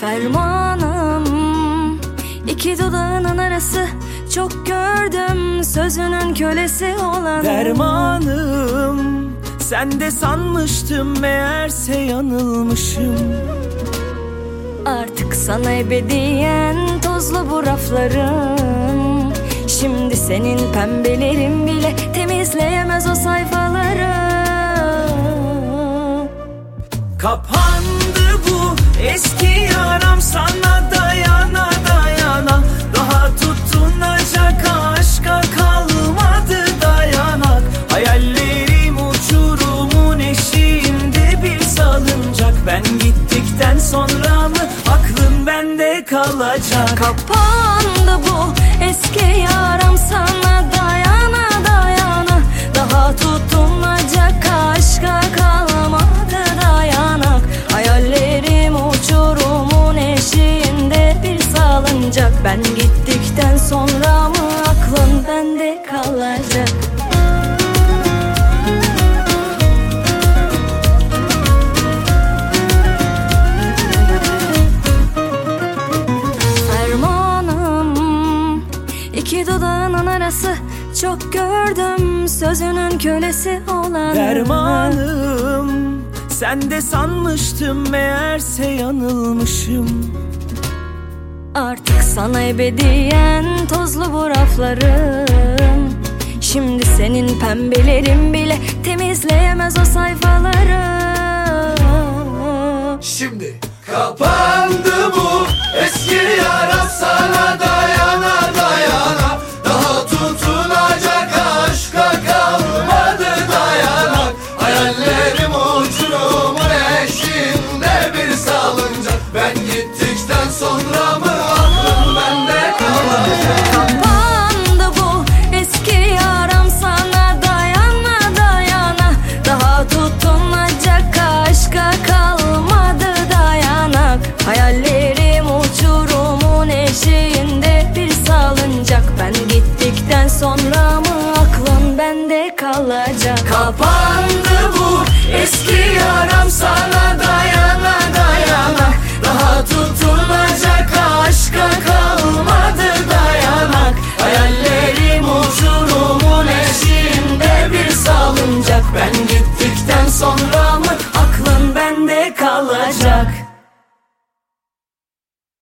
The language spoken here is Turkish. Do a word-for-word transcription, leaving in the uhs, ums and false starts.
Fermanım iki dudağının arası, çok gördüm sözünün kölesi olan. Dermanım sen de sanmıştım, meğerse yanılmışım. Artık sana ebediyen tozlu bu raflarım. Şimdi senin pembelerin bile temizleyemez o sayfaları. Kapandı bu eski yaram, sana dayana dayana. Daha tutunacak aşka kalmadı dayanak. Hayallerim uçurumun eşiğinde bir salıncak. Ben gittikten sonra mı aklın bende kalacak? Kapandı bu eski yaram, sana dayana dayana. Daha tutunacak aşka kalmadı dayanak. Hayallerim uçurumun eşiğinde bir salıncak. Ben gittikten sonra mı aklın bende kalacak? Fermanım iki dudağının arası, çok gördüm sözünün kölesi olan. Dermanım sen de sanmıştım, meğerse yanılmışım. Artık sana ebediyen tozlu bu raflarım. Şimdi senin pembelerin bile temizleyemez o sayfaları. Şimdi kapandı bu eski yara, sana dayana dayana. Daha tutunacak aşka kalmadı dayanak. Hayallerim uçurumun eşiğinde bir salıncak. Ben gittikten sonra mı aklım bende kalacak? Kapandı bu eski yaram, sana dayana dayana. Daha tutunacak aşka kalmadı dayanak. Hayallerim uçurumun eşiğinde bir salıncak. Ben gittikten sonra mı aklın bende kalacak? Kapandı bu eski yaram, sana